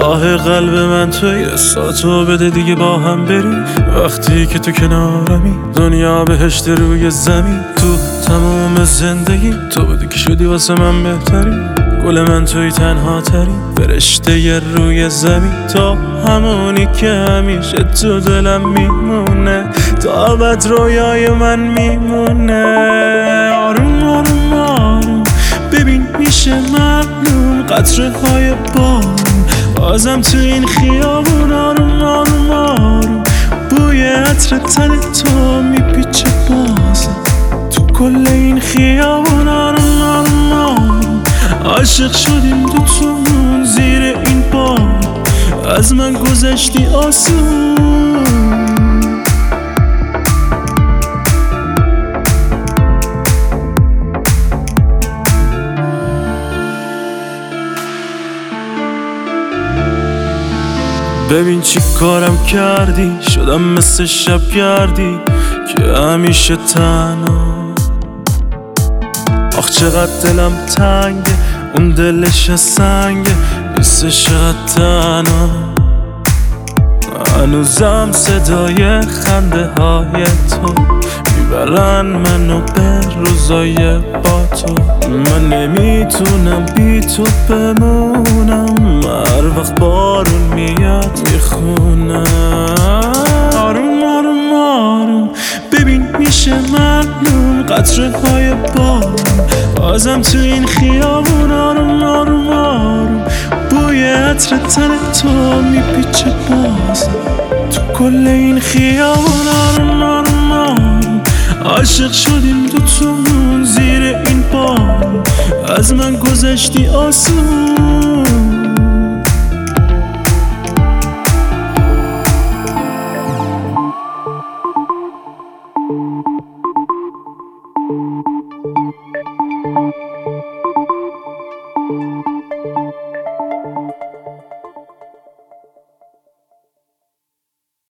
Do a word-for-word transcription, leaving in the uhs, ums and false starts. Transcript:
راه قلب من توی ساتو بده دیگه با هم بریم. وقتی که تو کنارمی دنیا بهشت روی زمین. تو تمام زندگی تو بودی که شدی واسه من بهتری. گل من توی تنها تری فرشته ی روی زمین. تو همونی که همیشه تو دلم میمونه، تا ابد رویای من میمونه. آروم آروم آروم ببین میشه معلوم قطره های بارون بازم تو این خیابون. آروم آروم آروم بوی عطر تن تو میپیچه بازم تو کل این خیابون. آروم آروم آروم عاشق شدیم دوتامون زیر این بار، از من گذشتی آسون. ببین چی کارم کردی، شدم مثل شب گردی که همیشه تنها. آخ چقدر دلم تنگه، اون دلش سنگه نیستش چقدر تنها. هنوزم صدای خنده های تو میبرن منو به روزای با تو. من نمیتونم بی تو بمونم، هر وقت بارون میاد میخونم. آروم آروم آروم ببین میشه معلوم قطره های بارون بازم تو این خیابون. آروم آروم آروم بوی عطر تن تو میپیچه بازم تو کل این خیابون. آروم آروم آروم عاشق شدیم دوتامون زیر این بار، از من گذشتی آسون. Thank you.